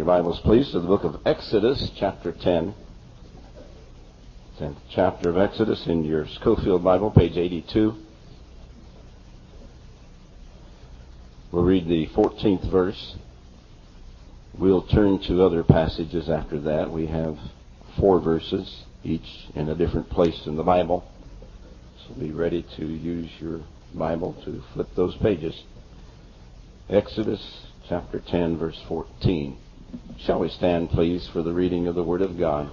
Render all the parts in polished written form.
Bibles, please, to the book of Exodus, chapter 10. 10th chapter of Exodus in your Scofield Bible, page 82. We'll read the 14th verse. We'll turn to other passages after that. We have 4 verses, each in a different place in the Bible. So be ready to use your Bible to flip those pages. Exodus chapter 10, verse 14. Shall we stand, please, for the reading of the Word of God?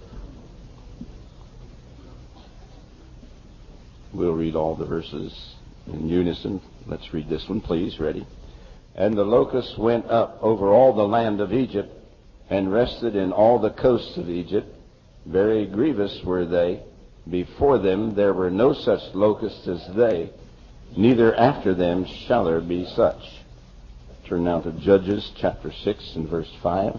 We'll read all the verses in unison. Let's read this one, please. Ready? And the locusts went up over all the land of Egypt, and rested in all the coasts of Egypt. Very grievous were they. Before them there were no such locusts as they, neither after them shall there be such. Turn now to Judges chapter 6 and verse 5.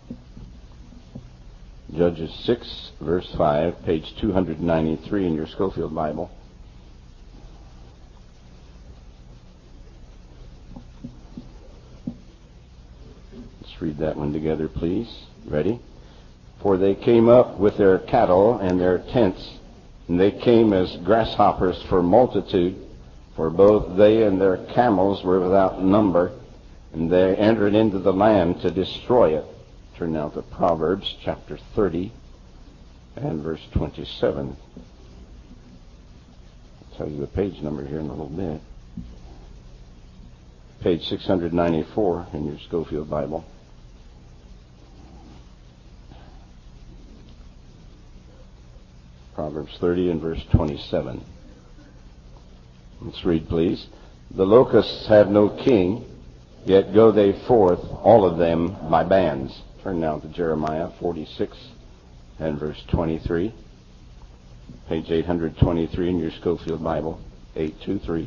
Judges 6, verse 5, page 293 in your Scofield Bible. Let's read that one together, please. Ready? For they came up with their cattle and their tents, and they came as grasshoppers for multitude, for both they and their camels were without number, and they entered into the land to destroy it. Turn now to Proverbs chapter 30 and verse 27. I'll tell you the page number here in a little bit. Page 694 in your Scofield Bible. Proverbs 30 and verse 27. Let's read, please. The locusts have no king, yet go they forth, all of them, by bands. Turn now to Jeremiah 46 and verse 23. Page 823 in your Scofield Bible, 823.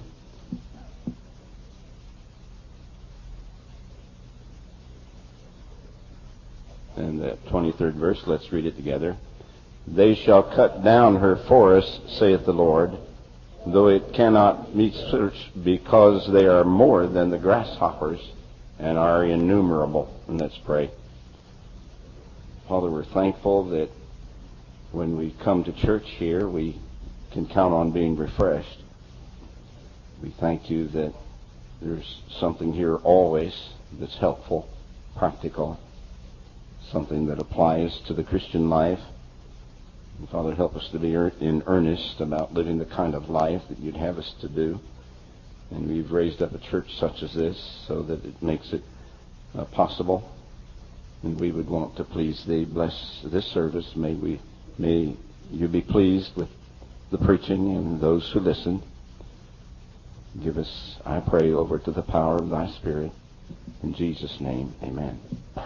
And the 23rd verse, let's read it together. They shall cut down her forest, saith the Lord, though it cannot be searched, because they are more than the grasshoppers, and are innumerable. And let's pray. Father, we're thankful that when we come to church here, we can count on being refreshed. We thank you that there's something here always that's helpful, practical, something that applies to the Christian life. And Father, help us to be in earnest about living the kind of life that you'd have us to do. And we've raised up a church such as this so that it makes it possible. And we would want to please thee. Bless this service. May you be pleased with the preaching and those who listen. Give us, I pray, over to the power of thy Spirit. In Jesus' name, amen.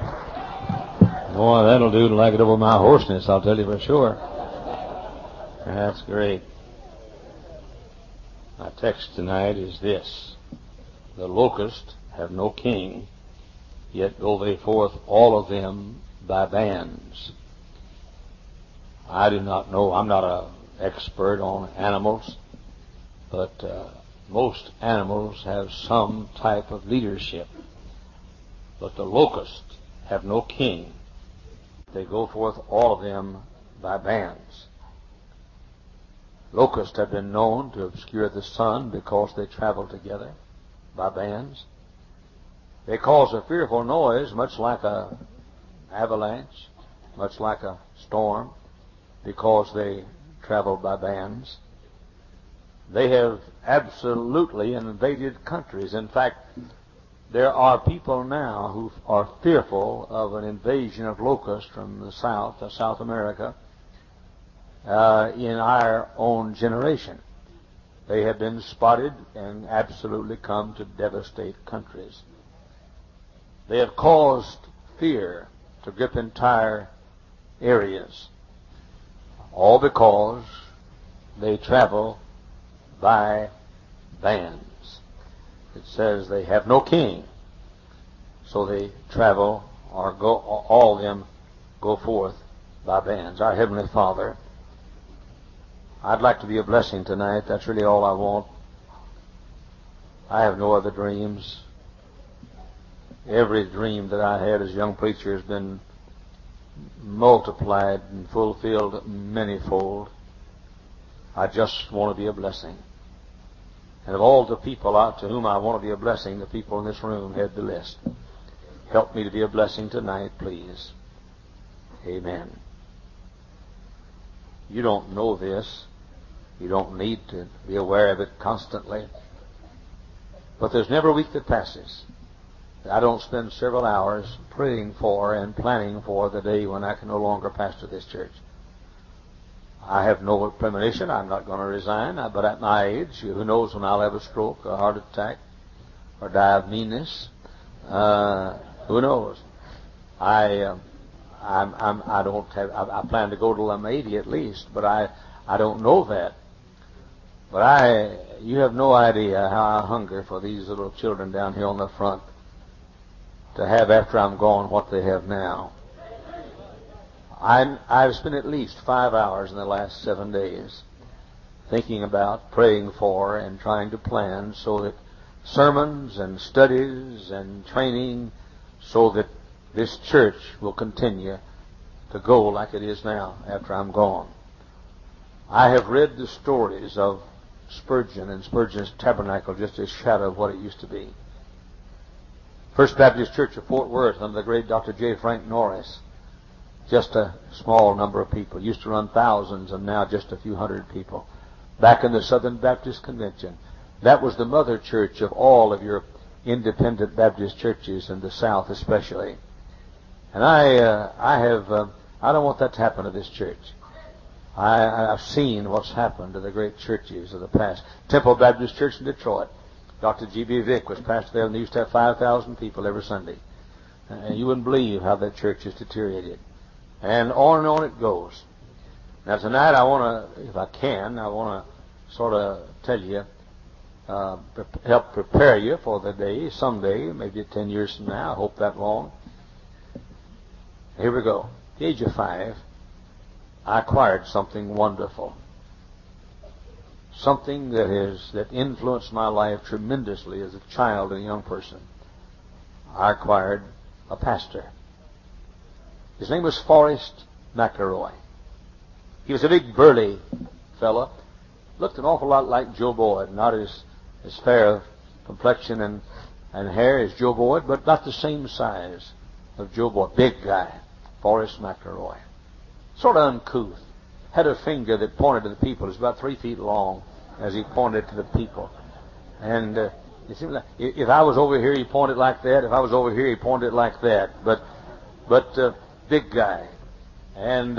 Boy, that'll do to like it over my hoarseness, I'll tell you for sure. That's great. My text tonight is this. The locusts have no king, yet go they forth all of them by bands. I do not know, I'm not an expert on animals, but most animals have some type of leadership. But the locusts have no king. They go forth all of them by bands. Locusts have been known to obscure the sun because they travel together by bands. They cause a fearful noise, much like an avalanche, much like a storm, because they travel by bands. They have absolutely invaded countries. In fact, there are people now who are fearful of an invasion of locusts from the South, South America, in our own generation. They have been spotted and absolutely come to devastate countries. They have caused fear to grip entire areas, all because they travel by bands. It says they have no king, so they travel, or go, all of them go forth by bands. Our Heavenly Father, I'd like to be a blessing tonight. That's really all I want. I have no other dreams. every dream that I had as a young preacher has been multiplied and fulfilled manyfold. I just want to be a blessing. And of all the people out to whom I want to be a blessing, the people in this room head the list. Help me to be a blessing tonight, please. Amen. You don't know this. You don't need to be aware of it constantly. But there's never a week that passes that I don't spend several hours praying for and planning for the day when I can no longer pastor this church. I have no premonition. I'm not going to resign. But at my age, who knows when I'll have a stroke, a heart attack, or die of meanness? Who knows? I plan to go till I'm 80 at least, but I don't know that. But you have no idea how I hunger for these little children down here on the front to have after I'm gone what they have now. I've spent at least 5 hours in the last 7 days thinking about, praying for, and trying to plan so that sermons and studies and training so that this church will continue to go like it is now after I'm gone. I have read the stories of Spurgeon and Spurgeon's tabernacle, just a shadow of what it used to be. First Baptist Church of Fort Worth under the great Dr. J. Frank Norris, just a small number of people. Used to run thousands and now just a few hundred people. Back in the Southern Baptist Convention, that was the mother church of all of your independent Baptist churches in the South especially. And I don't want that to happen to this church. I've seen what's happened to the great churches of the past. Temple Baptist Church in Detroit. Dr. G.B. Vick was pastor there, and they used to have 5,000 people every Sunday. And you wouldn't believe how that church has deteriorated. And on it goes. Now tonight I want to, if I can, I want to sort of tell you, help prepare you for the day, someday, maybe 10 years from now, I hope that long. Here we go. At the age of 5, I acquired something wonderful. Something that influenced my life tremendously as a child and a young person. I acquired a pastor. His name was Forrest McElroy. He was a big burly fellow. Looked an awful lot like Joe Boyd. Not as fair of complexion and hair as Joe Boyd, but about the same size of Joe Boyd. Big guy. Forrest McElroy. Sort of uncouth. Had a finger that pointed to the people. It was about 3 feet long as he pointed to the people. And it seemed like if I was over here, he pointed like that. If I was over here, he pointed like that. But big guy. And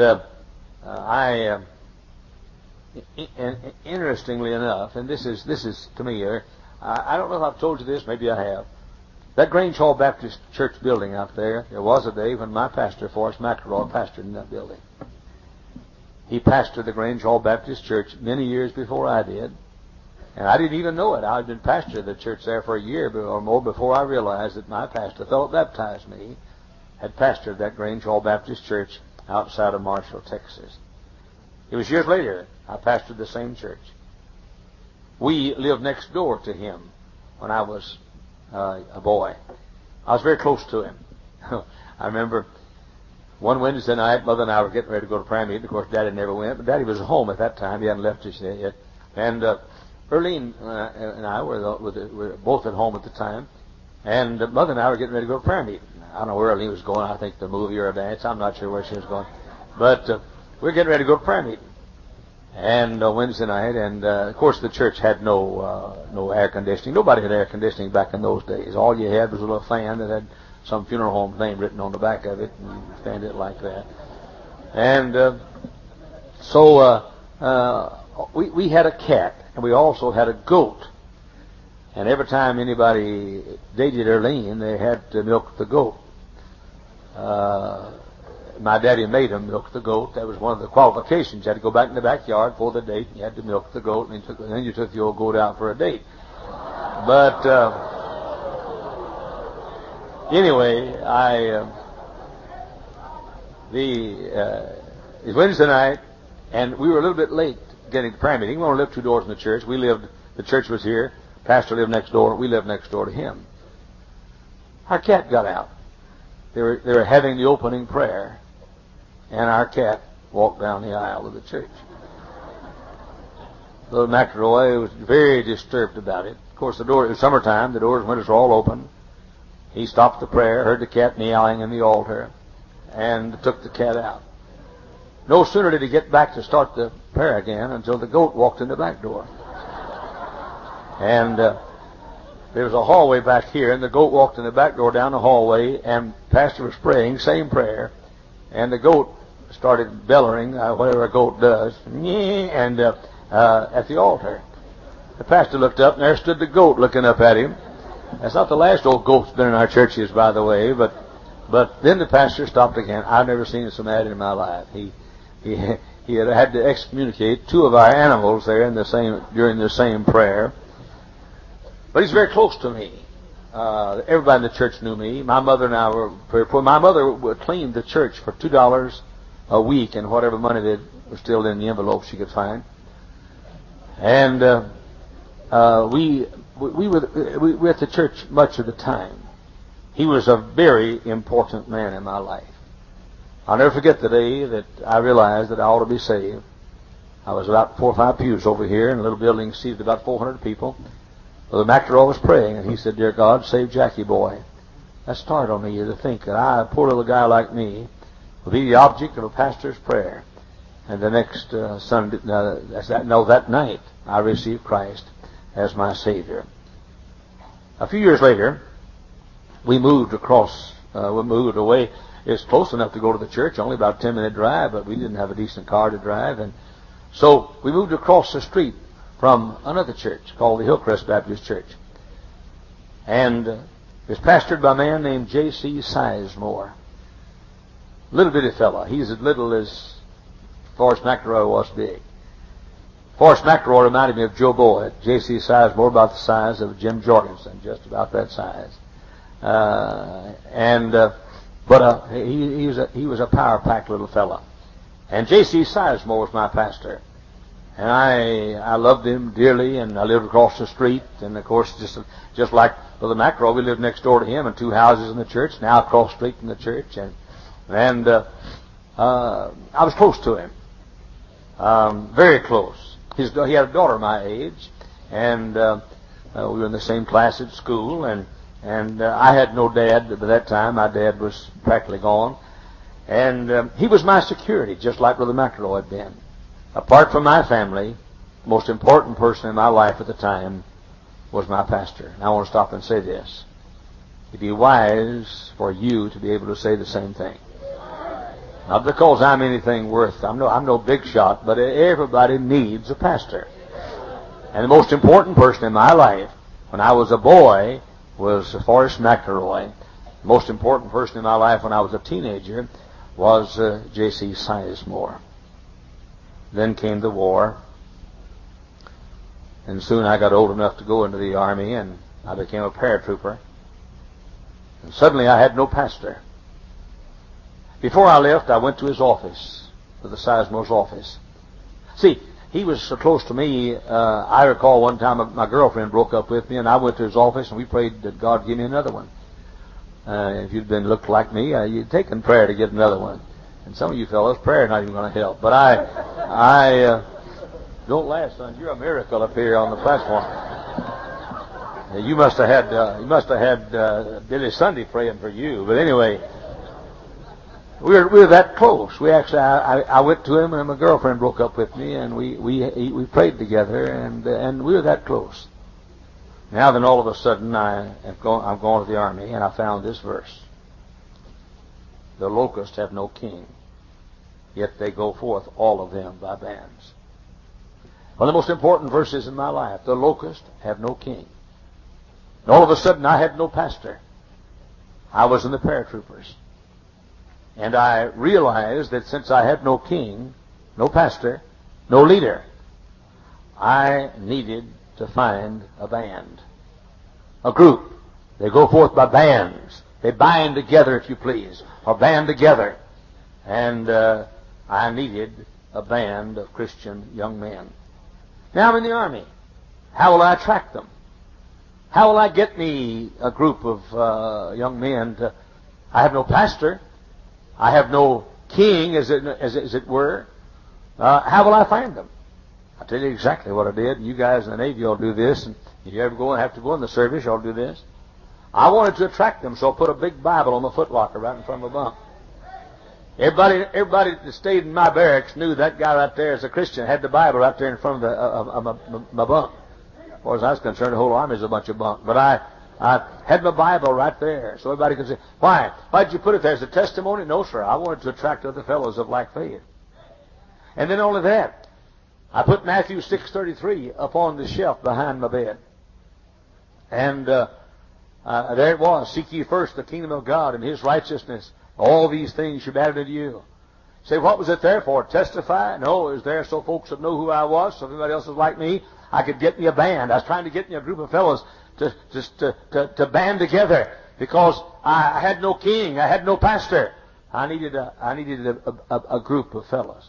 interestingly enough, and this is to me, I don't know if I've told you this, maybe I have. That Grange Hall Baptist Church building out there was a day when my pastor, Forrest McElroy, pastored in that building. He pastored the Grange Hall Baptist Church many years before I did. And I didn't even know it. I had been pastor of the church there for a year or more before I realized that my pastor, the fellow that baptized me, had pastored that Grange Hall Baptist Church outside of Marshall, Texas. It was years later I pastored the same church. We lived next door to him when I was a boy. I was very close to him. I remember one Wednesday night, Mother and I were getting ready to go to prayer meeting. Of course, Daddy never went, but Daddy was home at that time. He hadn't left us yet. And Erlene and I were both at home at the time. And Mother and I were getting ready to go to prayer meeting. I don't know where Erlene was going. I think the movie or a dance. I'm not sure where she was going. But we were getting ready to go to prayer meeting. And Wednesday night, and of course the church had no air conditioning. Nobody had air conditioning back in those days. All you had was a little fan that had some funeral home name written on the back of it, and you fanned it like that. And so we had a cat, and we also had a goat. And every time anybody dated Erlene, they had to milk the goat. My daddy made him milk the goat. That was one of the qualifications. You had to go back in the backyard for the date. You had to milk the goat, and then you took the old goat out for a date. But anyway, it was Wednesday night, and we were a little bit late getting to prayer meeting. We only lived 2 doors from the church. The church was here. Pastor lived next door. We lived next door to him. our cat got out. They were having the opening prayer, and our cat walked down the aisle of the church. Brother McElroy was very disturbed about it. Of course, it was summertime. The doors and windows were all open. He stopped the prayer, heard the cat meowing in the altar, and took the cat out. No sooner did he get back to start the prayer again until the goat walked in the back door. And there was a hallway back here, and the goat walked in the back door down the hallway, and the pastor was praying, same prayer, and the goat started bellowing, whatever a goat does, and at the altar. The pastor looked up, and there stood the goat looking up at him. That's not the last old goat that's been in our churches, by the way, but then the pastor stopped again. I've never seen so mad in my life. He had to excommunicate two of our animals there during the same prayer. But he's very close to me. Everybody in the church knew me. My mother and I were very poor. My mother cleaned the church for $2 a week and whatever money that was still in the envelope she could find. And we were at the church much of the time. He was a very important man in my life. I'll never forget the day that I realized that I ought to be saved. I was about 4 or 5 pews over here in a little building seated about 400 people. Brother McElroy was praying, and he said, "Dear God, save Jackie boy." That startled me to think that I, a poor little guy like me, would be the object of a pastor's prayer. And the next Sunday, that night, I received Christ as my Savior. A few years later, we moved away. It's close enough to go to the church, only about a 10-minute drive, but we didn't have a decent car to drive. And so we moved across the street from another church called the Hillcrest Baptist Church. And it was pastored by a man named J.C. Sizemore. Little bitty fella. He's as little as Forrest McElroy was big. Forrest McElroy reminded me of Joe Boyd. J.C. Sizemore about the size of Jim Jorgensen, just about that size. But he was a power-packed little fella. And J.C. Sizemore was my pastor. And I loved him dearly, and I lived across the street. And, of course, just like Brother McElroy, we lived next door to him in 2 houses in the church, now across the street from the church. And I was close to him, very close. He had a daughter my age, and we were in the same class at school, and I had no dad by that time. My dad was practically gone. And he was my security, just like Brother McElroy had been. Apart from my family, the most important person in my life at the time was my pastor. And I want to stop and say this. It'd be wise for you to be able to say the same thing. Not because I'm anything worth. I'm no big shot, but everybody needs a pastor. And the most important person in my life, when I was a boy, was Forrest McElroy. The most important person in my life when I was a teenager was J.C. Sizemore. Then came the war, and soon I got old enough to go into the Army, and I became a paratrooper. And suddenly I had no pastor. Before I left, I went to his office, to the Sizemore's office. See, he was so close to me. I recall one time my girlfriend broke up with me, and I went to his office, and we prayed that God give me another one. If you'd looked like me, you'd taken prayer to get another one. And some of you fellows, prayer not even going to help. But I don't laugh, son. You're a miracle up here on the platform. You must have had Billy Sunday praying for you. But anyway, we were that close. We actually, I went to him, and my girlfriend broke up with me, and we prayed together, and we were that close. Now then, all of a sudden, I'm going to the Army, and I found this verse. The locusts have no king, yet they go forth, all of them, by bands. One of the most important verses in my life. The locusts have no king. And all of a sudden, I had no pastor. I was in the paratroopers. And I realized that since I had no king, no pastor, no leader, I needed to find a band, a group. They go forth by bands. They bind together, if you please, or band together. And I needed a band of Christian young men. Now I'm in the Army. How will I attract them? How will I get me a group of young men to... I have no pastor. I have no king, as it were. How will I find them? I'll tell you exactly what I did. You guys in the Navy all do this, and if you ever have to go in the service, you'll do this. I wanted to attract them, so I put a big Bible on my footlocker right in front of my bunk. Everybody that stayed in my barracks knew that guy right there is a Christian. Had the Bible right there in front of my bunk. As far as I was concerned, the whole army's a bunch of bunk. But I had my Bible right there, so everybody could say, why? Why'd you put it there? As a testimony? No, sir. I wanted to attract other fellows of like faith. And then only that, I put Matthew 6:33 upon the shelf behind my bed. And there it was. Seek ye first the kingdom of God and His righteousness. All these things should be added unto you. Say, what was it there for? Testify? No, it was there so folks would know who I was, so if anybody else was like me, I could get me a band. I was trying to get me a group of fellows to band together because I had no king, I had no pastor. I needed a group of fellows.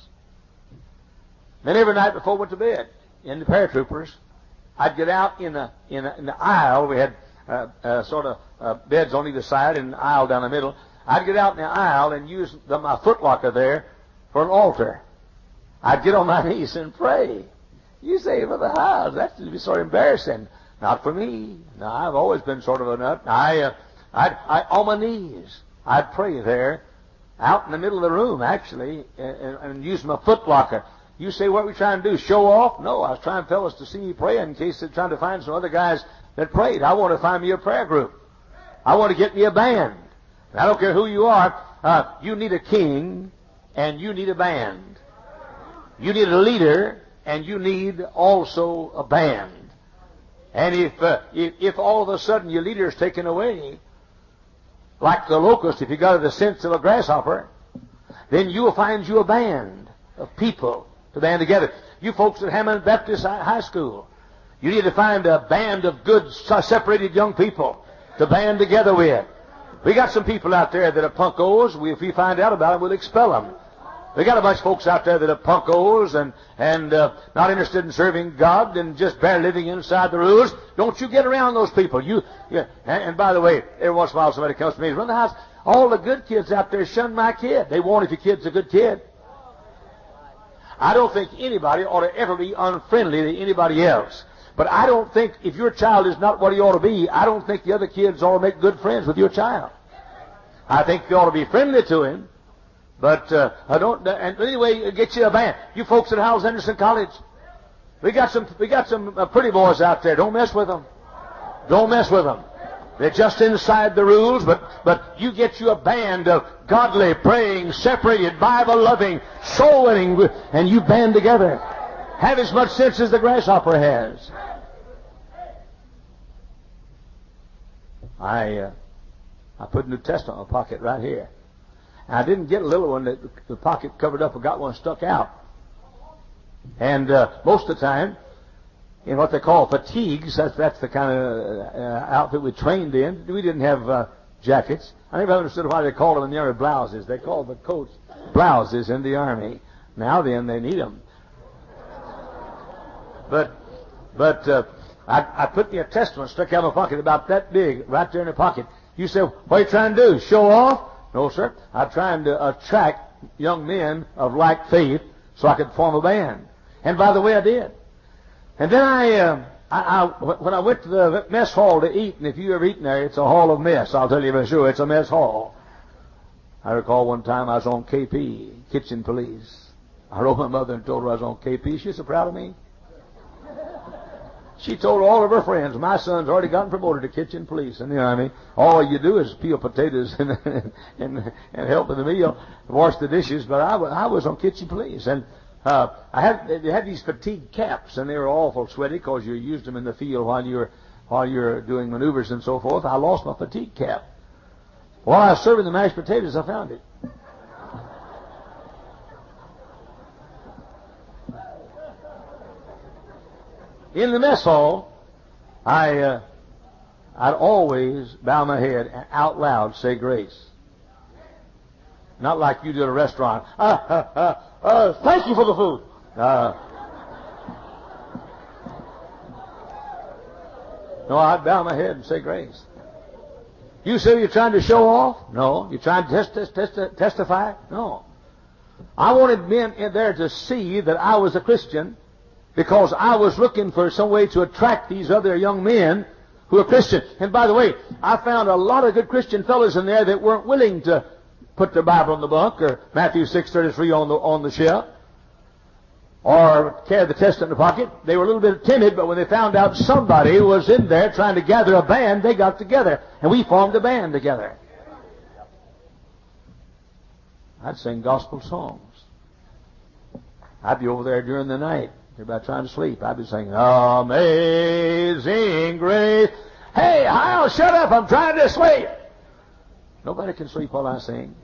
Then every night before I went to bed, in the paratroopers, I'd get out in the aisle. We had sort of beds on either side and an aisle down the middle. I'd get out in the aisle and use my footlocker there for an altar. I'd get on my knees and pray. You say, Brother Howes, that's sort of embarrassing. Not for me. No, I've always been sort of a nut. I on my knees, I'd pray there, out in the middle of the room, actually, and use my footlocker. You say, what are we trying to do? Show off? No, I was trying fellas to see me pray in case they're trying to find some other guys that prayed. I want to find me a prayer group. I want to get me a band. And I don't care who you are. You need a king, and you need a band. You need a leader, and you need also a band. And if all of a sudden your leader is taken away, like the locust, if you got the sense of a grasshopper, then you will find you a band of people to band together. You folks at Hammond Baptist High School, you need to find a band of good, separated young people to band together with. We got some people out there that are punkos. If we find out about them, we'll expel them. We got a bunch of folks out there that are punkos and not interested in serving God and just bare living inside the rules. Don't you get around those people. And by the way, every once in a while somebody comes to me and runs the house. All the good kids out there shun my kid. They won't if your kid's a good kid. I don't think anybody ought to ever be unfriendly to anybody else. But I don't think if your child is not what he ought to be, I don't think the other kids ought to make good friends with your child. I think they ought to be friendly to him. But I don't. And anyway, get you a band. You folks at Howells Anderson College, we got some pretty boys out there. Don't mess with them. Don't mess with them. They're just inside the rules. But you get you a band of godly, praying, separated, Bible-loving, soul-winning, and you band together. Have as much sense as the grasshopper has. I put a New Testament in my pocket right here. And I didn't get a little one that the pocket covered up. I got one stuck out. And most of the time, in what they call fatigues, that's the kind of outfit we trained in. We didn't have jackets. I never understood why they called them in the Army blouses. They called the coats blouses in the Army. Now then, they need them. But I put me a Testament stuck out of my pocket about that big, right there in the pocket. You say, what are you trying to do? Show off? No, sir. I'm trying to attract young men of like faith so I could form a band. And by the way, I did. And then when I went to the mess hall to eat, and if you ever eaten there, it's a hall of mess. I'll tell you for sure, it's a mess hall. I recall one time I was on KP, Kitchen Police. I wrote my mother and told her I was on KP. She was so proud of me. She told all of her friends, my son's already gotten promoted to kitchen police in the Army. All you do is peel potatoes and help in the meal, wash the dishes. But I was on kitchen police. And they had these fatigue caps, and they were awful sweaty because you used them in the field while you're doing maneuvers and so forth. I lost my fatigue cap. While I was serving the mashed potatoes, I found it. In the mess hall, I'd always bow my head and out loud say grace. Not like you do at a restaurant. Thank you for the food. No, I'd bow my head and say grace. You say you're trying to show off? No. You're trying to testify? No. I wanted men in there to see that I was a Christian because I was looking for some way to attract these other young men who are Christian. And by the way, I found a lot of good Christian fellows in there that weren't willing to put their Bible in the bunk or Matthew 6:33 on the shelf or carry the Testament in the pocket. They were a little bit timid, but when they found out somebody was in there trying to gather a band, they got together, and we formed a band together. I'd sing gospel songs. I'd be over there during the night. Everybody trying to sleep. I'd be singing, Amazing Grace. Hey, Hyle, shut up. I'm trying to sleep. Nobody can sleep while I sing.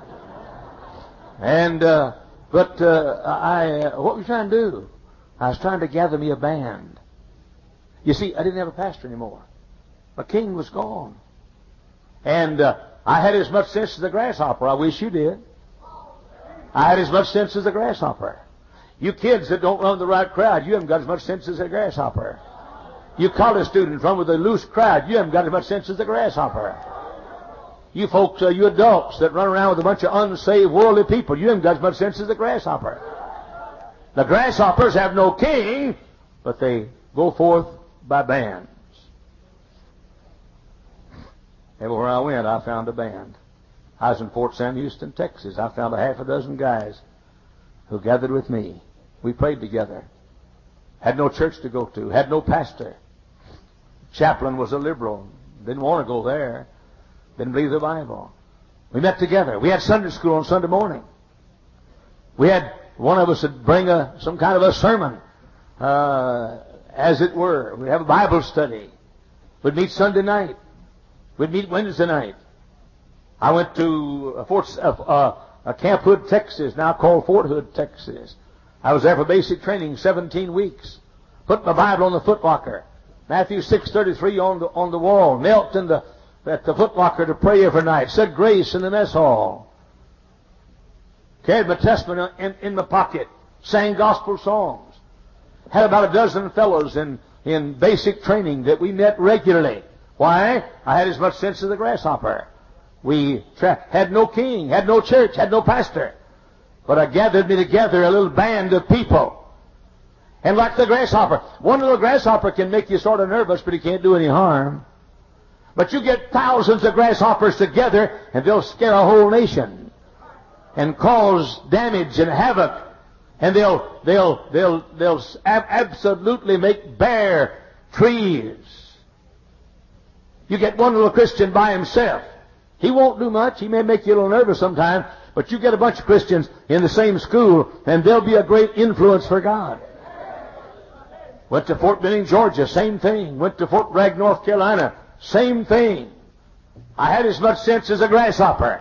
And, what were you trying to do? I was trying to gather me a band. You see, I didn't have a pastor anymore. My king was gone. And I had as much sense as the grasshopper. I wish you did. I had as much sense as the grasshopper. You kids that don't run the right crowd, you haven't got as much sense as a grasshopper. You college students run with a loose crowd, you haven't got as much sense as a grasshopper. You folks, you adults that run around with a bunch of unsaved worldly people, you haven't got as much sense as a grasshopper. The grasshoppers have no king, but they go forth by bands. Everywhere I went, I found a band. I was in Fort Sam Houston, Texas. I found a half a dozen guys who gathered with me. We prayed together. Had no church to go to. Had no pastor. Chaplain was a liberal. Didn't want to go there. Didn't believe the Bible. We met together. We had Sunday school on Sunday morning. We had one of us would bring some kind of a sermon, as it were. We'd have a Bible study. We'd meet Sunday night. We'd meet Wednesday night. I went to Camp Hood, Texas, now called Fort Hood, Texas. I was there for basic training, 17 weeks. Put my Bible on the footlocker. Matthew 6:33 on the wall. Knelt at the footlocker to pray every night. Said grace in the mess hall. Carried my Testament in my pocket. Sang gospel songs. Had about a dozen fellows in basic training that we met regularly. Why? I had as much sense as a grasshopper. We had no king, had no church, had no pastor. But I gathered me together a little band of people. And like the grasshopper, one little grasshopper can make you sort of nervous, but he can't do any harm. But you get thousands of grasshoppers together, and they'll scare a whole nation and cause damage and havoc. And they'll absolutely make bare trees. You get one little Christian by himself. He won't do much. He may make you a little nervous sometimes, but you get a bunch of Christians in the same school, and they'll be a great influence for God. Went to Fort Benning, Georgia, same thing. Went to Fort Bragg, North Carolina, same thing. I had as much sense as a grasshopper.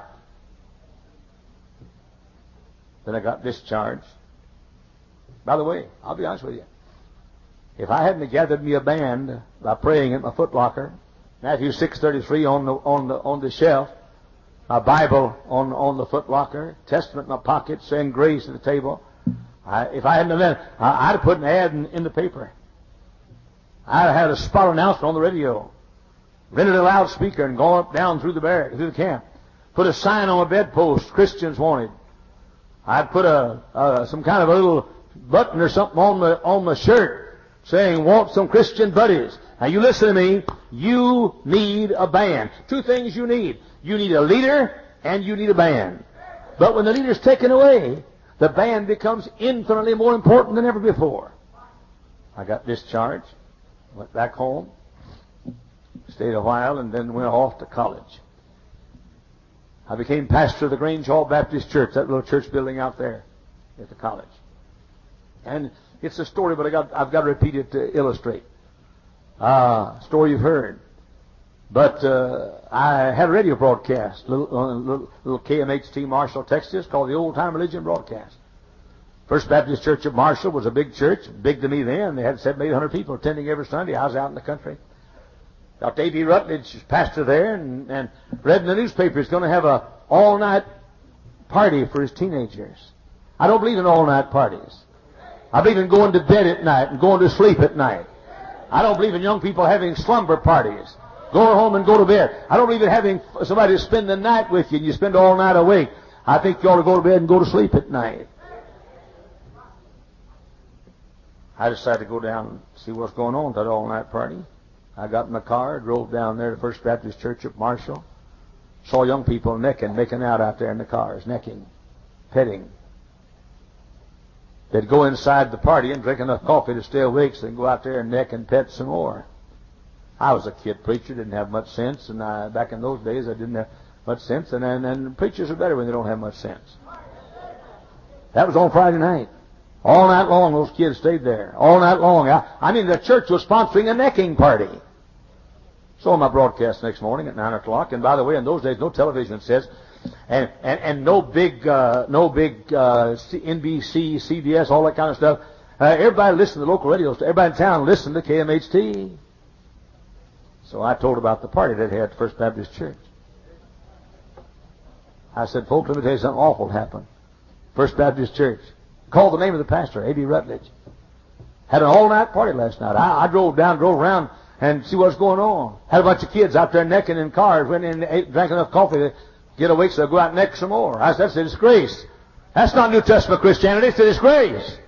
Then I got discharged. By the way, I'll be honest with you. If I hadn't gathered me a band by praying at my footlocker, Matthew 6:33 on the shelf, my Bible on the footlocker, Testament in my pocket, saying grace at the table. If I hadn't done that, I'd have put an ad in the paper. I'd have had a spot announcement on the radio, rented a loudspeaker, and gone up down through the camp. Put a sign on a bedpost, Christians wanted. I'd put some kind of a little button or something on my shirt saying, want some Christian buddies. Now you listen to me. You need a band. Two things you need. You need a leader and you need a band. But when the leader's taken away, the band becomes infinitely more important than ever before. I got discharged, went back home, stayed a while, and then went off to college. I became pastor of the Grange Hall Baptist Church, that little church building out there at the college. And it's a story, but I've got to repeat it to illustrate. Story you've heard. But I had a radio broadcast, little KMHT Marshall, Texas, called the Old Time Religion Broadcast. First Baptist Church of Marshall was a big church, big to me then. They had 700-800 people attending every Sunday. I was out in the country. Dr. A.B. Rutledge is pastor there, and read in the newspaper he's going to have a all-night party for his teenagers. I don't believe in all-night parties. I believe in going to bed at night and going to sleep at night. I don't believe in young people having slumber parties. Go home and go to bed. I don't believe in having somebody to spend the night with you and you spend all night awake. I think you ought to go to bed and go to sleep at night. I decided to go down and see what's going on at that all-night party. I got in my car, drove down there to First Baptist Church at Marshall. Saw young people necking, making out there in the cars, necking, petting. They'd go inside the party and drink enough coffee to stay awake, so they'd go out there and neck and pet some more. I was a kid preacher, didn't have much sense, and back in those days I didn't have much sense, and preachers are better when they don't have much sense. That was on Friday night. All night long those kids stayed there. All night long. I mean, the church was sponsoring a necking party. So my broadcast next morning at 9 o'clock, and by the way, in those days no television sets, and no big NBC, CBS, all that kind of stuff. Everybody listened to the local radio. Everybody in town listened to KMHT. So I told about the party that they had at First Baptist Church. I said, folks, let me tell you something awful happened. First Baptist Church. Called the name of the pastor, A.B. Rutledge. Had an all-night party last night. I drove around and see what's going on. Had a bunch of kids out there necking in cars, went in and ate, drank enough coffee to get awake so they'll go out and neck some more. I said, that's a disgrace. That's not New Testament Christianity. It's a disgrace.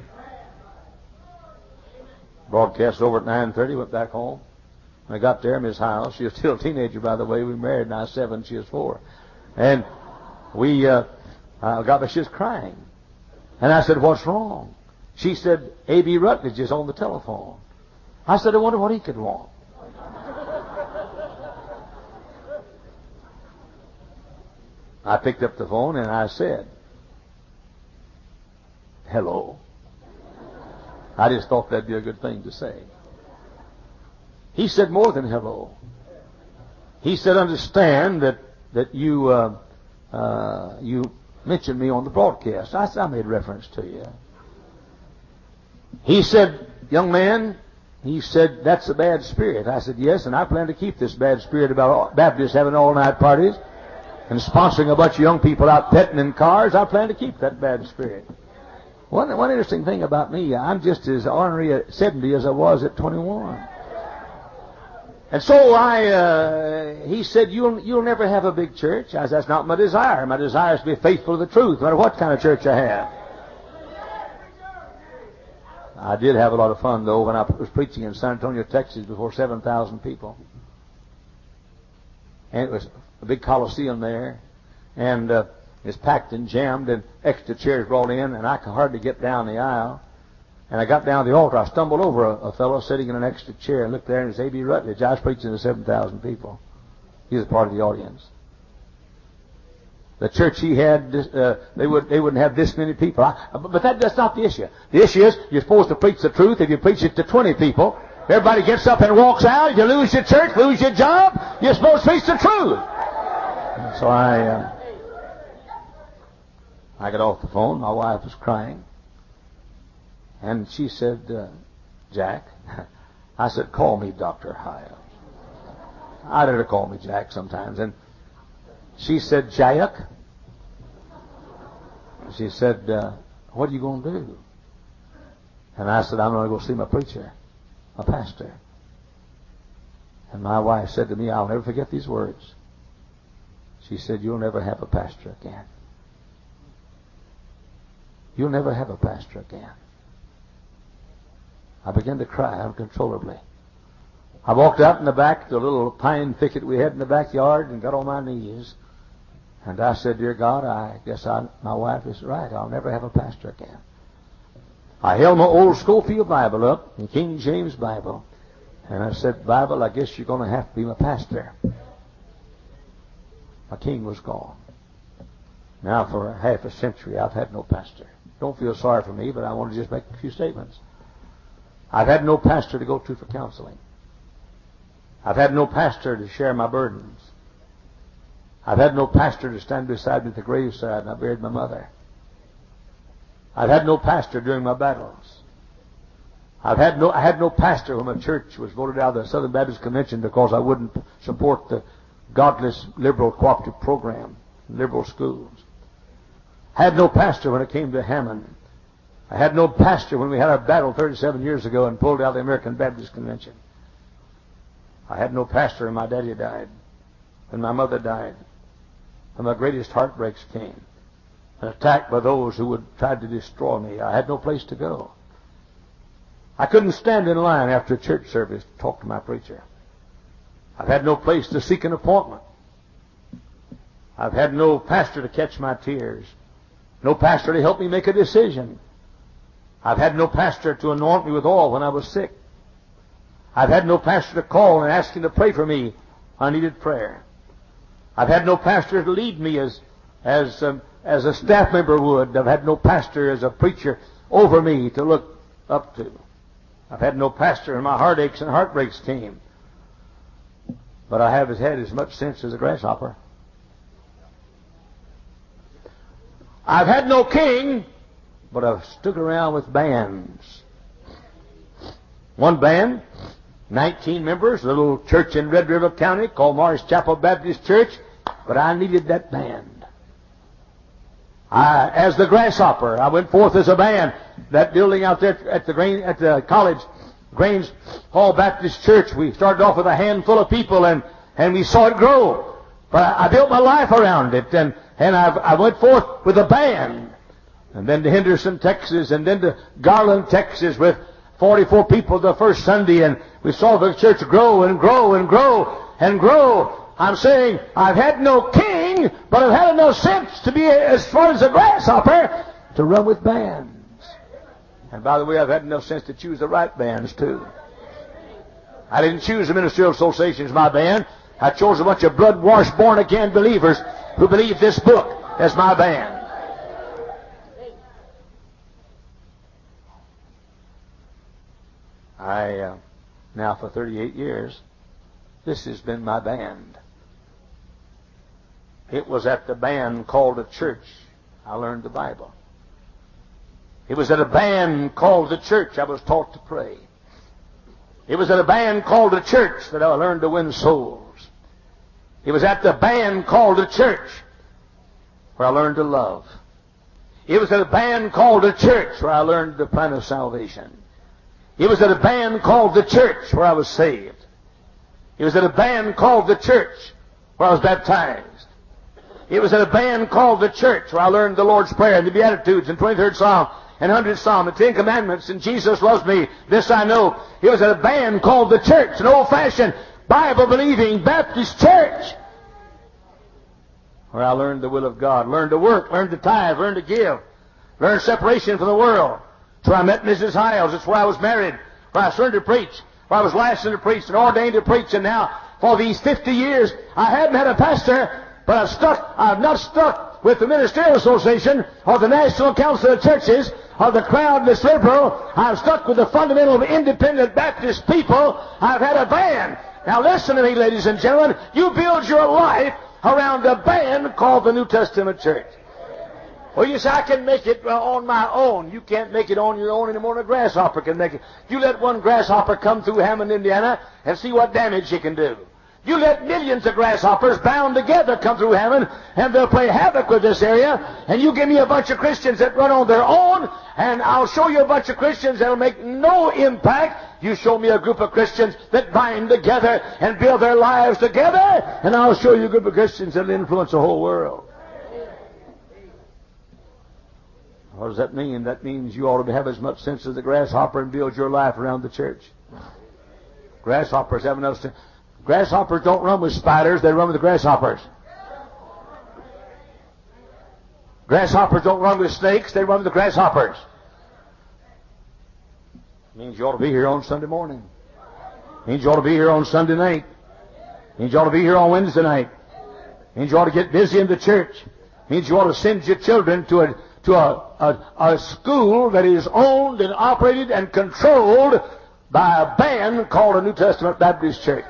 Broadcast over at 9:30, went back home. When I got there in his house, she was still a teenager, by the way. We married when I was 7, she was 4. And we got back, she was crying. And I said, what's wrong? She said, A.B. Rutledge is on the telephone. I said, I wonder what he could want. I picked up the phone and I said, hello. I just thought that'd be a good thing to say. He said more than hello. He said, understand that you mentioned me on the broadcast. I said, I made reference to you. He said, young man, he said, that's a bad spirit. I said, yes, and I plan to keep this bad spirit about Baptists having all-night parties and sponsoring a bunch of young people out petting in cars. I plan to keep that bad spirit. One interesting thing about me, I'm just as ornery at 70 as I was at 21. And so he said, you'll never have a big church. I said, that's not my desire. My desire is to be faithful to the truth, no matter what kind of church I have. I did have a lot of fun, though, when I was preaching in San Antonio, Texas, before 7,000 people. And it was a big coliseum there, and it's packed and jammed, and extra chairs brought in, and I could hardly get down the aisle. And I got down to the altar. I stumbled over a fellow sitting in an extra chair and looked there, and it was A.B. Rutledge. I was preaching to 7,000 people. He was part of the audience. The church he had, they wouldn't have this many people. But that's not the issue. The issue is you're supposed to preach the truth. If you preach it to 20 people, everybody gets up and walks out. If you lose your church, lose your job, you're supposed to preach the truth. And so I got off the phone. My wife was crying. And she said, Jack, I said, call me Dr. Hyles. I let her call me Jack sometimes. And she said, Jack. She said, what are you going to do? And I said, I'm going to go see my preacher, my pastor. And my wife said to me, I'll never forget these words. She said, you'll never have a pastor again. You'll never have a pastor again. I began to cry uncontrollably. I walked out in the back, the little pine thicket we had in the backyard, and got on my knees. And I said, dear God, I guess my wife is right. I'll never have a pastor again. I held my old Schofield Bible up, the King James Bible, and I said, Bible, I guess you're going to have to be my pastor. My king was gone. Now for half a century I've had no pastor. Don't feel sorry for me, but I want to just make a few statements. I've had no pastor to go to for counseling. I've had no pastor to share my burdens. I've had no pastor to stand beside me at the graveside, and I buried my mother. I've had no pastor during my battles. I had no pastor when my church was voted out of the Southern Baptist Convention because I wouldn't support the godless liberal cooperative program, liberal schools. I had no pastor when it came to Hammond. I had no pastor when we had our battle 37 years ago and pulled out the American Baptist Convention. I had no pastor when my daddy died, when my mother died, when my greatest heartbreaks came, an attack by those who would try to destroy me. I had no place to go. I couldn't stand in line after a church service to talk to my preacher. I've had no place to seek an appointment. I've had no pastor to catch my tears, no pastor to help me make a decision. I've had no pastor to anoint me with oil when I was sick. I've had no pastor to call and ask him to pray for me when I needed prayer. I've had no pastor to lead me as a staff member would. I've had no pastor as a preacher over me to look up to. I've had no pastor, and my heartaches and heartbreaks came. But I have had as much sense as a grasshopper. I've had no king, but I've stuck around with bands. One band, 19 members, a little church in Red River County called Morris Chapel Baptist Church, but I needed that band. As the grasshopper, I went forth as a band. That building out there at the college, Grange Hall Baptist Church, we started off with a handful of people, and we saw it grow. But I built my life around it, and I went forth with a band. And then to Henderson, Texas, and then to Garland, Texas, with 44 people the first Sunday, and we saw the church grow and grow and grow and grow. I'm saying I've had no king, but I've had enough sense to be as far as a grasshopper to run with bands. And by the way, I've had enough sense to choose the right bands too. I didn't choose the Ministerial Association as my band. I chose a bunch of blood-washed, born-again believers who believe this book as my band. Now for 38 years, this has been my band. It was at the band called a church I learned the Bible. It was at a band called the church I was taught to pray. It was at a band called the church that I learned to win souls. It was at the band called the church where I learned to love. It was at a band called the church where I learned the plan of salvation. It was at a band called the church where I was saved. It was at a band called the church where I was baptized. It was at a band called the church where I learned the Lord's Prayer and the Beatitudes and 23rd Psalm and 100th Psalm, the 10 Commandments, and Jesus loves me, this I know. It was at a band called the church, an old-fashioned, Bible-believing Baptist church, where I learned the will of God, learned to work, learned to tithe, learned to give, learned separation from the world. That's where I met Mrs. Hiles. That's where I was married, where I started to preach, where I was licensed to preach and ordained to preach. And now, for these 50 years, I haven't had a pastor, but I've not stuck with the Ministerial Association or the National Council of Churches or the crowd that's liberal. I've stuck with the fundamental independent Baptist people. I've had a band. Now listen to me, ladies and gentlemen. You build your life around a band called the New Testament Church. Well, you say, I can make it on my own. You can't make it on your own any more than a grasshopper can make it. You let one grasshopper come through Hammond, Indiana, and see what damage he can do. You let millions of grasshoppers bound together come through Hammond, and they'll play havoc with this area. And you give me a bunch of Christians that run on their own, and I'll show you a bunch of Christians that'll make no impact. You show me a group of Christians that bind together and build their lives together, and I'll show you a group of Christians that'll influence the whole world. What does that mean? That means you ought to have as much sense as the grasshopper and build your life around the church. Grasshoppers have enough sense. Grasshoppers don't run with spiders, they run with the grasshoppers. Grasshoppers don't run with snakes, they run with the grasshoppers. It means you ought to be here on Sunday morning. It means you ought to be here on Sunday night. It means you ought to be here on Wednesday night. It means you ought to get busy in the church. It means you ought to send your children to a school that is owned and operated and controlled by a band called a New Testament Baptist Church.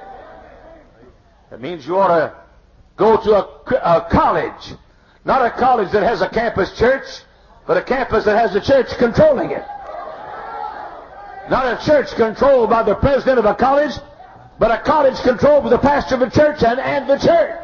It means you ought to go to a college, not a college that has a campus church, but a campus that has a church controlling it. Not a church controlled by the president of a college, but a college controlled by the pastor of a church and the church.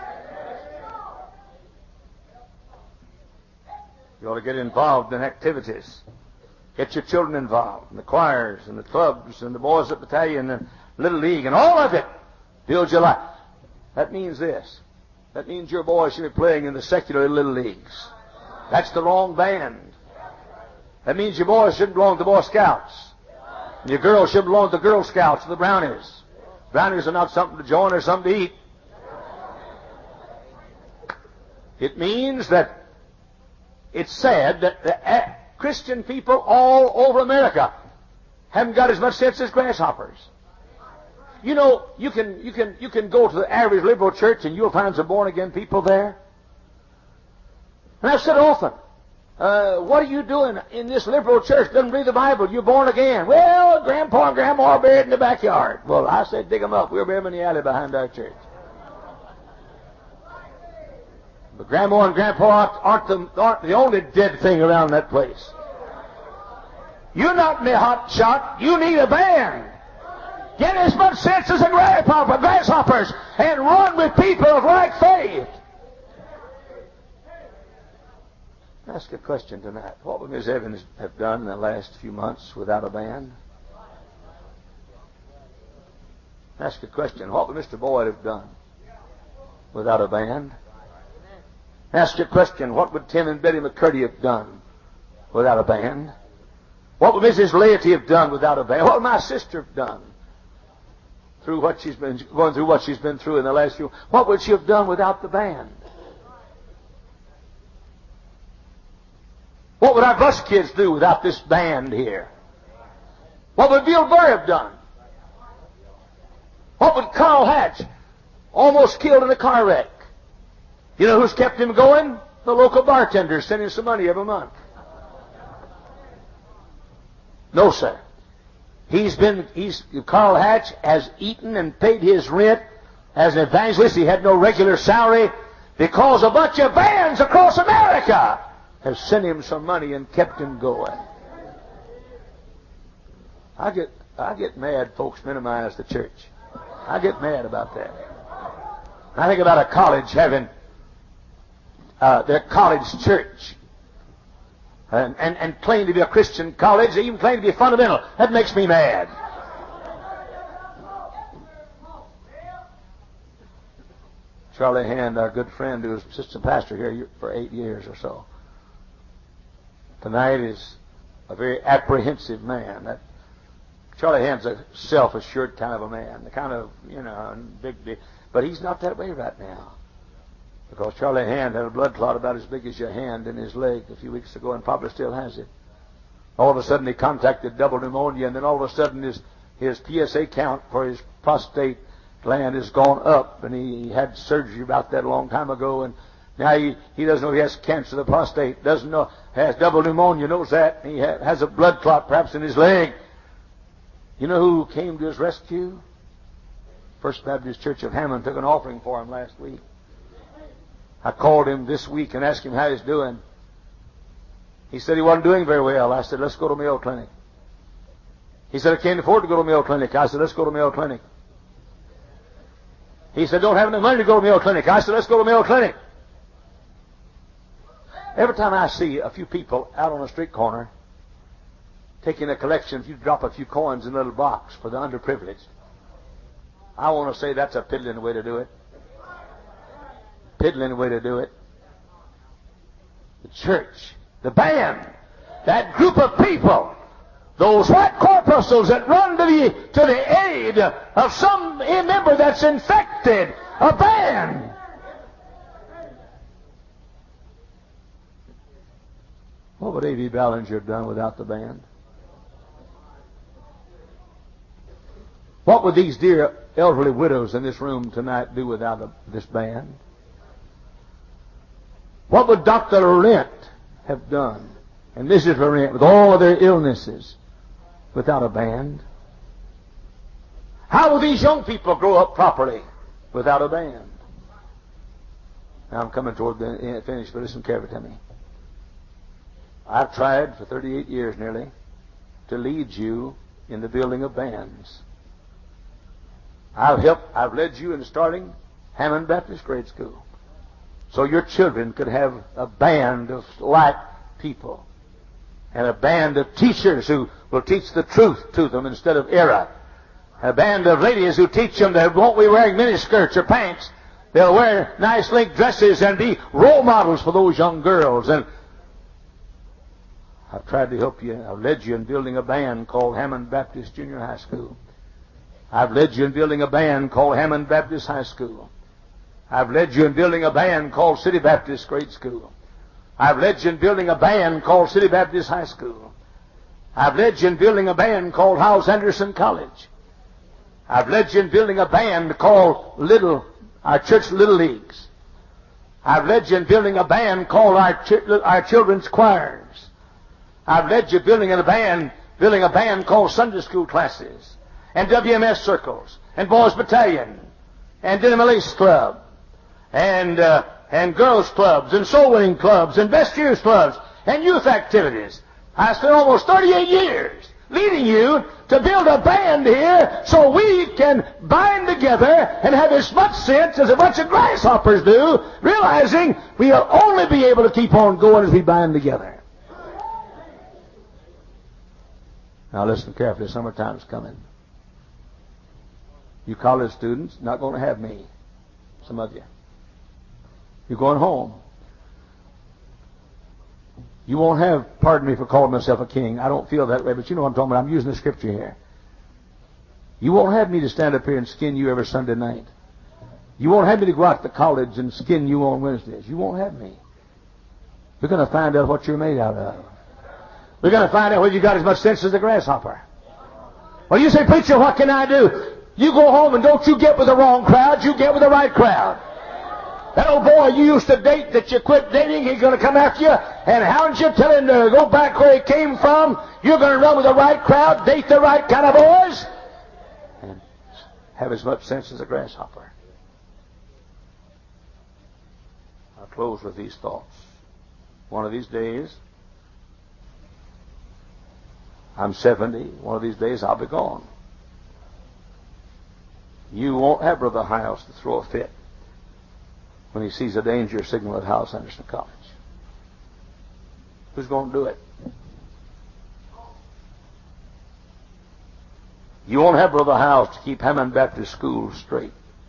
You ought to get involved in activities. Get your children involved in the choirs and the clubs and the boys at battalion and Little League, and all of it builds your life. That means this. That means your boy should be playing in the secular Little Leagues. That's the wrong band. That means your boys shouldn't belong to the Boy Scouts. And your girls should belong to the Girl Scouts or the Brownies. Brownies are not something to join, they're something to eat. It means that it's said that the Christian people all over America haven't got as much sense as grasshoppers. You know, you can go to the average liberal church and you'll find some born-again people there. And I've said often, what are you doing in this liberal church? Doesn't read the Bible. You're born again. Well, Grandpa and Grandma are buried in the backyard. Well, I said, dig them up. We'll bury them in the alley behind our church. But Grandma and Grandpa aren't the only dead thing around that place. You're not in the hot shot. You need a band. Get as much sense as the grasshoppers and run with people of like faith. Ask a question tonight. What would Ms. Evans have done in the last few months without a band? Ask a question. What would Mr. Boyd have done without a band? Ask a question. What would Tim and Betty McCurdy have done without a band? What would Mrs. Laity have done without a band? What would my sister have done through what she's been going through, what she's been through in the last few? What would she have done without the band? What would our bus kids do without this band here? What would Bill Burr have done? What would Carl Hatch, almost killed in a car wreck? You know who's kept him going? The local bartender sending some money every month. No, sir. Carl Hatch has eaten and paid his rent as an evangelist. He had no regular salary because a bunch of bands across America have sent him some money and kept him going. I get mad folks minimize the church. I get mad about that. I think about a college having their college church and claim to be a Christian college. They even claim to be fundamental. That makes me mad. Charlie Hand, our good friend who was assistant pastor here for 8 years or so, tonight is a very apprehensive man. That Charlie Hand's a self-assured kind of a man, the kind of, big, but he's not that way right now. Because Charlie Hand had a blood clot about as big as your hand in his leg a few weeks ago and probably still has it. All of a sudden he contacted double pneumonia, and then all of a sudden his PSA count for his prostate gland has gone up, and he had surgery about that a long time ago, and now he doesn't know he has cancer of the prostate, doesn't know, has double pneumonia, knows that, and he has a blood clot perhaps in his leg. You know who came to his rescue? First Baptist Church of Hammond took an offering for him last week. I called him this week and asked him how he's doing. He said he wasn't doing very well. I said, let's go to Mayo Clinic. He said, I can't afford to go to Mayo Clinic. I said, let's go to Mayo Clinic. He said, don't have enough money to go to Mayo Clinic. I said, let's go to Mayo Clinic. Every time I see a few people out on a street corner taking a collection, if you drop a few coins in a little box for the underprivileged, I want to say that's a piddling way to do it. Piddling way to do it. The church, the band, that group of people, those white corpuscles that run to the aid of some member that's infected, a band. What would A.V. Ballinger have done without the band? What would these dear elderly widows in this room tonight do without this band? What would Dr. Laurent have done, and Mrs. Laurent, with all of their illnesses, without a band? How will these young people grow up properly without a band? Now I'm coming toward the finish, but listen carefully to me. I've tried for 38 years nearly to lead you in the building of bands. I've led you in starting Hammond Baptist Grade School, so your children could have a band of like people and a band of teachers who will teach the truth to them instead of error, A band of ladies who teach them that won't be wearing miniskirts or pants. They'll wear nice link dresses and be role models for those young girls. And I've tried to help you. I've led you in building a band called Hammond Baptist Junior High School. I've led you in building a band called Hammond Baptist High School. I've led you in building a band called City Baptist Grade School. I've led you in building a band called City Baptist High School. I've led you in building a band called Howes Anderson College. I've led you in building a band called our church Little Leagues. I've led you in building a band called our children's choirs. I've led you building a band called Sunday School classes, and WMS circles, and Boys Battalion, and Dinner Lace Club, and girls clubs, and soul winning clubs, and best years clubs, and youth activities. I spent almost 38 years leading you to build a band here so we can bind together and have as much sense as a bunch of grasshoppers do, realizing we'll only be able to keep on going as we bind together. Now listen carefully. Summertime's coming. You college students, not going to have me. Some of you. You're going home. You won't have, pardon me for calling myself a king. I don't feel that way, but you know what I'm talking about. I'm using the scripture here. You won't have me to stand up here and skin you every Sunday night. You won't have me to go out to college and skin you on Wednesdays. You won't have me. We're going to find out what you're made out of. We're going to find out whether you got as much sense as a grasshopper. Well, you say, preacher, what can I do? You go home and don't you get with the wrong crowd. You get with the right crowd. That old boy you used to date that you quit dating, he's going to come after you and hound you, tell him to go back where he came from. You're going to run with the right crowd, date the right kind of boys, and have as much sense as a grasshopper. I'll close with these thoughts. One of these days, I'm 70. One of these days, I'll be gone. You won't have Brother Hiles to throw a fit when he sees a danger signal at Howes Anderson College. Who's going to do it? You won't have Brother Hiles to keep Hammond Baptist School straight.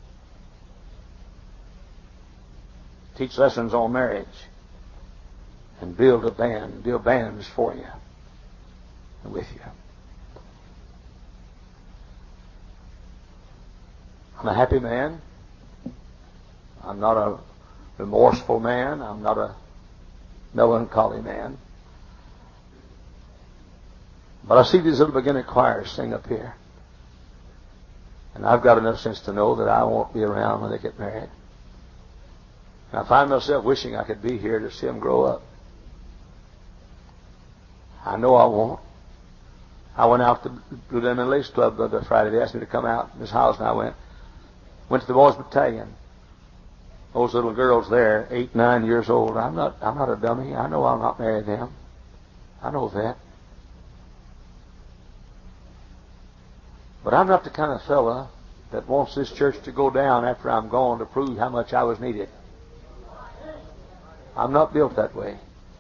Teach lessons on marriage. And build bands for you and with you. I'm a happy man. I'm not a remorseful man. I'm not a melancholy man. But I see these little beginner choirs sing up here. And I've got enough sense to know that I won't be around when they get married. And I find myself wishing I could be here to see them grow up. I know I won't. I went out to the Blue Lemon Lace Club the other Friday. They asked me to come out. Miss Howes and I went to the Boys Battalion. Those little girls there, 8, 9 years old. I'm not a dummy. I know I'll not marry them. I know that. But I'm not the kind of fella that wants this church to go down after I'm gone to prove how much I was needed. I'm not built that way.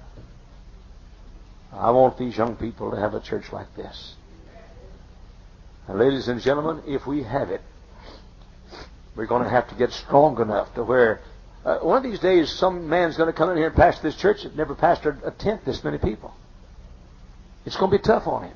I want these young people to have a church like this. And ladies and gentlemen, if we have it, we're going to have to get strong enough to where one of these days some man's going to come in here and pastor this church that never pastored a tenth this many people. It's going to be tough on him.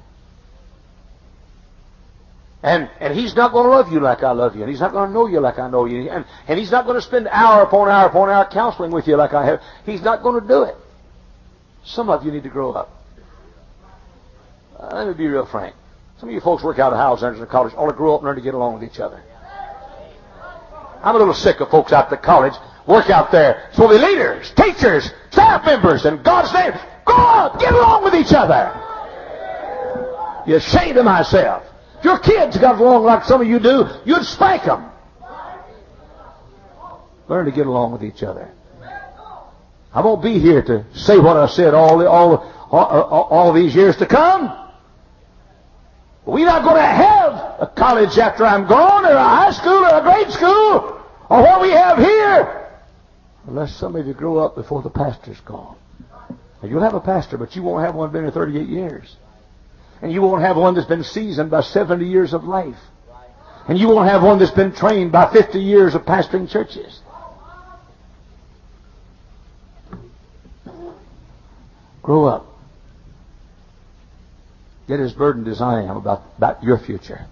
And he's not going to love you like I love you. And he's not going to know you like I know you. And he's not going to spend hour upon hour upon hour counseling with you like I have. He's not going to do it. Some of you need to grow up. Let me be real frank. Some of you folks work out of Howes Anderson College ought to grow up and learn to get along with each other. I'm a little sick of folks out at college work out there. So the leaders, teachers, staff members, in God's name, grow up, get along with each other. You're ashamed of myself. If your kids got along like some of you do, you'd spank them. Learn to get along with each other. I won't be here to say what I said all these years to come. We're not going to have a college after I'm gone, or a high school, or a grade school, or what we have here, unless some of you grow up before the pastor's gone. Now, you'll have a pastor, but you won't have one that's been here 38 years. And you won't have one that's been seasoned by 70 years of life. And you won't have one that's been trained by 50 years of pastoring churches. Grow up. Get as burdened as I am about your future.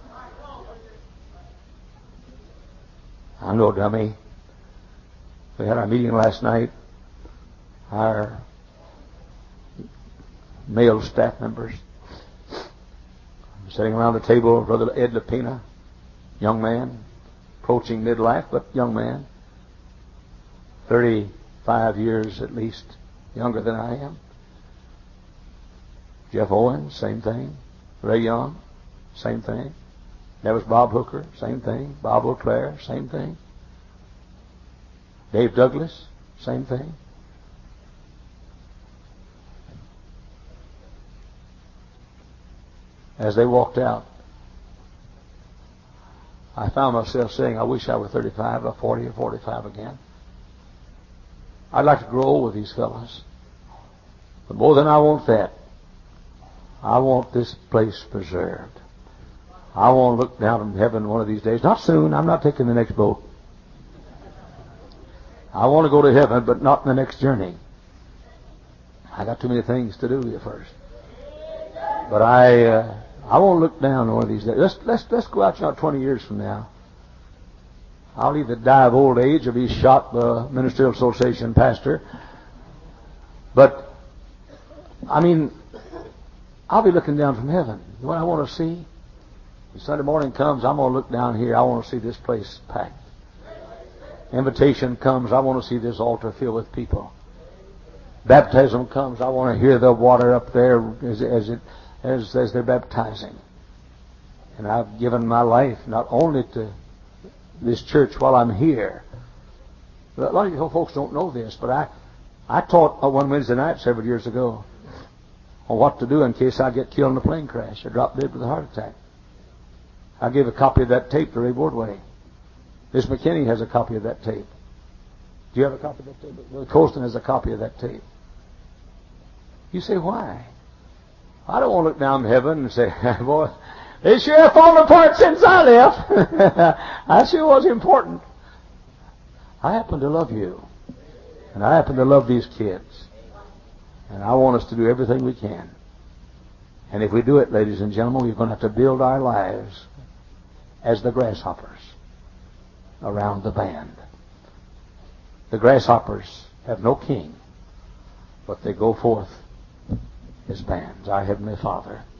I'm no dummy. We had our meeting last night. Our male staff members sitting around the table. Brother Ed Lapina, young man, approaching midlife, but young man, 35 years at least younger than I am. Jeff Owens, same thing. Ray Young, same thing. There was Bob Hooker, same thing. Bob LeClaire, same thing. Dave Douglas, same thing. As they walked out, I found myself saying, I wish I were 35 or 40 or 45 again. I'd like to grow old with these fellows. But more than I want that, I want this place preserved. I want to look down from heaven one of these days. Not soon. I'm not taking the next boat. I want to go to heaven, but not in the next journey. I got too many things to do here first. But I want to look down one of these days. Let's go out 20 years from now. I'll either die of old age or be shot by a ministerial association pastor. But I mean, I'll be looking down from heaven. You know what I want to see? When Sunday morning comes, I'm going to look down here. I want to see this place packed. Invitation comes, I want to see this altar filled with people. Baptism comes, I want to hear the water up there as they're baptizing. And I've given my life not only to this church while I'm here. A lot of you folks don't know this, but I taught one Wednesday night several years ago on what to do in case I get killed in a plane crash or drop dead with a heart attack. I gave a copy of that tape to Ray Wardway. Miss McKinney has a copy of that tape. Do you have a copy of that tape? Billy Colston has a copy of that tape. You say, why? I don't want to look down to heaven and say, boy, they sure have fallen apart since I left. I sure was important. I happen to love you. And I happen to love these kids. And I want us to do everything we can. And if we do it, ladies and gentlemen, we're going to have to build our lives as the grasshoppers around the band. The grasshoppers have no king, but they go forth as bands. Our Heavenly Father,